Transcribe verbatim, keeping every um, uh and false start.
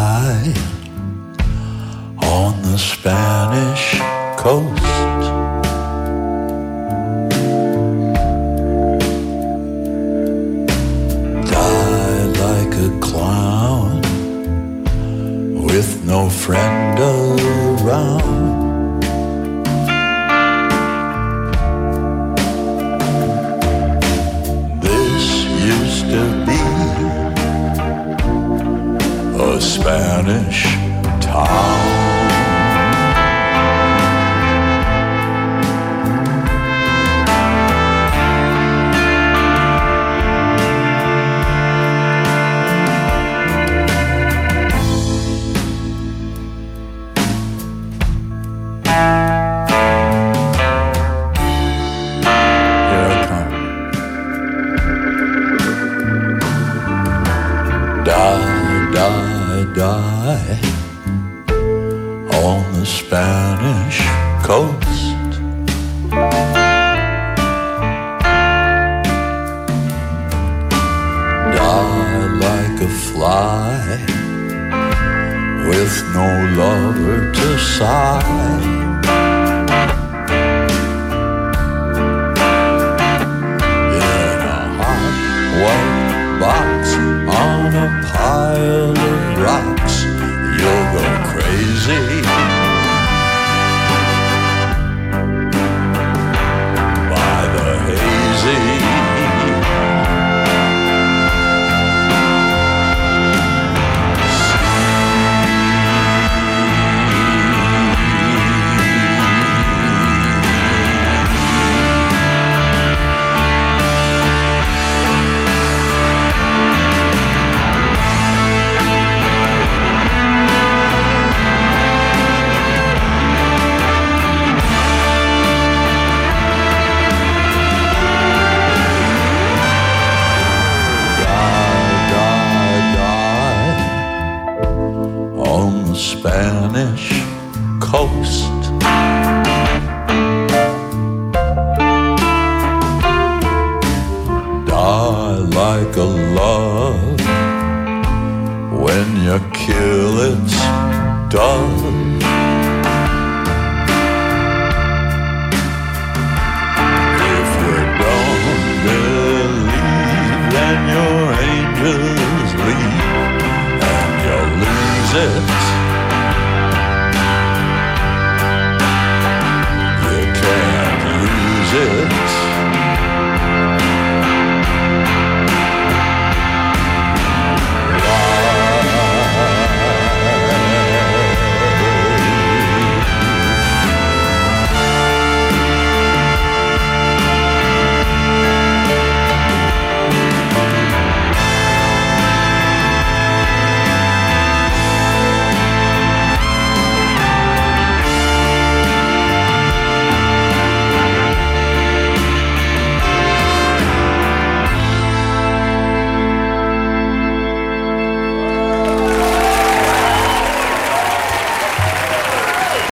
die on the Spanish coast. Die like a clown with no friend around. To be a Spanish town. Die on the Spanish coast. Die like a fly with no lover to sigh. In a hot white box on a pile of rocks, you'll go crazy by the hazy. Spanish coast. Die like a love when you kill its dove. If you don't believe, then your angels leave and you lose it.